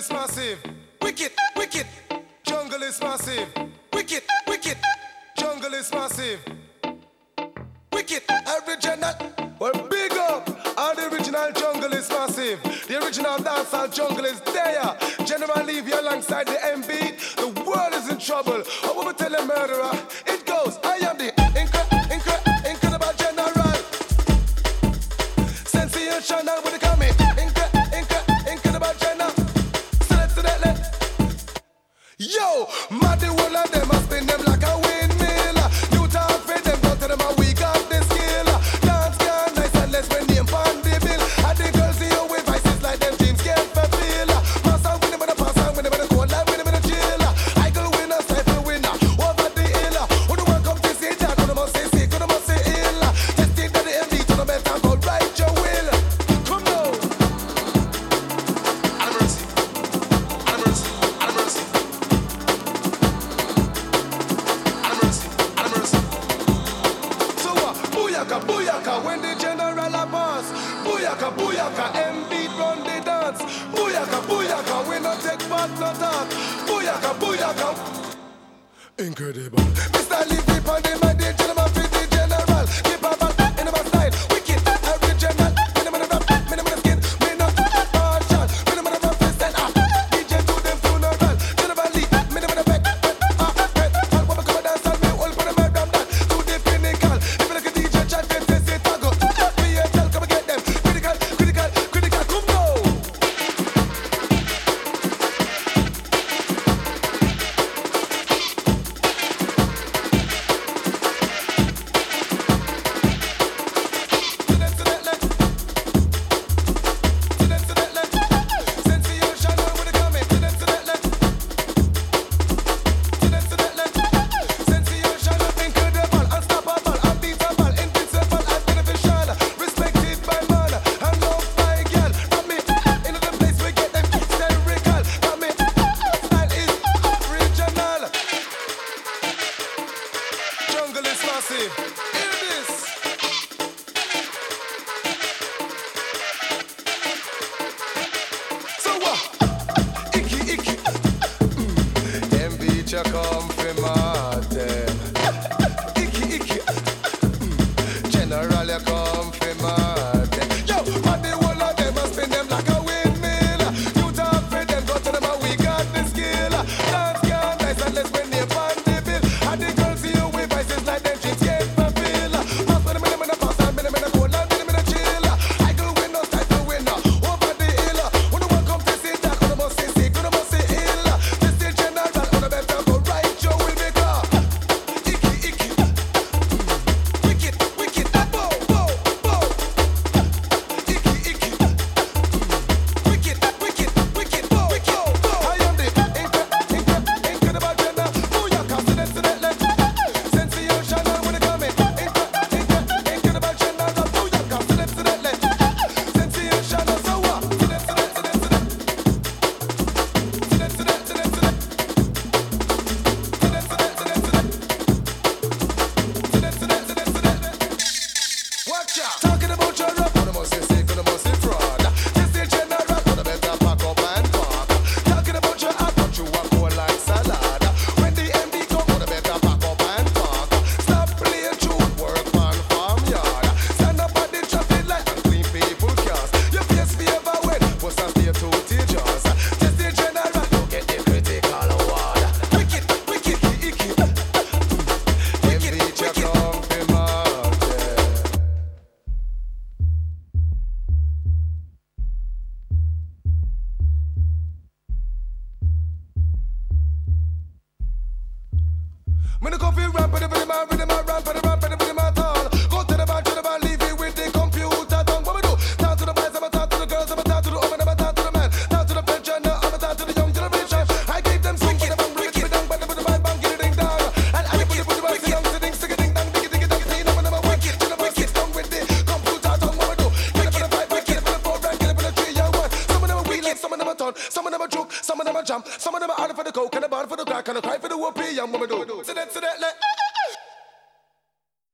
is massive. Wicked, wicked. Jungle is massive. Wicked, wicked. Jungle is massive. Wicked, original. Well, big up. All the original jungle is massive. The original dancehall jungle is there. General leave you alongside the M beat. The world is in trouble. I want to tell a murderer. It goes. I am the incredible general. Sensational with the coming. Incredible general. Yo, mad the whole of them, I spin them like a windmill. You talk for them, go to them and we got the skill. Dance can nice and less when name pan the bill. And the girls see you with vices like them dreams can't fulfill. Pass on with them in the pass on with them in the cold life with them in the chill. I go winner, cypher winner, over the hill. Who the one come to see that? Who the must say sick, who the must say ill. Testing that the MD to the better go right your will. Come now. I'm mercy. I'm mercy. I'm mercy. Booyaka, booyaka, when the general a pass. Booyaka, booyaka, M-beat run the dance. Booyaka, booyaka, we no take part, no talk. Booyaka, booyaka. Incredible. Mr. Leafy on the mind, the gentleman fit the general. Keep a back in my style. Wicked, original. Minimum of rap, minimum of skin. Minimum of partial. Minimum of rap, stand up. DJ to them funeral. General Lee, minimum of back. All women come and dance on me. All for the murder that. To the pinnacle. If you look at DJ, chat, then say, say, tago. PHL, come and get them. Critical, critical, critical. Come now. Jungle is massive. Hear this. So what? Icky. Them beach a come for Martin. Icky. General a come for Martin. Yo, and the whole of them a spin them like a windmill. You talk for them, go to them and we got the skill. Dance can nice and let's win the pan the bill. And the girls see you with vices like them dreams can't fulfill. Pass with them in the pass and in the cold and in the chill. I go win no type to winner over the hill. When the one come to see that, when the must say sick, when the must say ill. This is general, when the better go right, you will make up. Icky. Wicked, bow. Icky. Wicked, bow. I am the incredible general. Booyaka, sensational when it coming. Incredible general. Booyaka, sensational. So what? Watch out. Talking about your rap, what must say sick, what must say fraud. This is general, what better pack up and park. Talking about your heart, but you are cold like salad. When the MD come, what better pack up and park. Stop playing truth, work on farmyard. Stand up at the traffic light and clean people cars. Your face favor when, what's a stay to teachers. This is general, don't get the critical award. Wicked, icky. MD just come for Martin. When the coffee ramp, with the rhythm, ramp, with the rhythm at all. Go to the bar, leave it with the computer tongue. What we do? Talk to the boys, I'ma talk to the girls, I'ma talk to the woman, I'ma talk to the man. Talk to the French, I'ma talk to the young generation. I keep them swing, but I'm wicked, down, but the bang, get it ding down. And I put the boys, the young, sitting, ding, dang, diggy, I'm wicked, to the wicked, tongue with the computer tongue. What we do? Get it for the fight, get it for the four, get it for the 3 and 1. Some of them are wheeling, some of them are turn, some of them are juke, some of them are jump, some of them are out for the coke and the bar for the crack and the cry for the whoopee. And what we do? So that, let.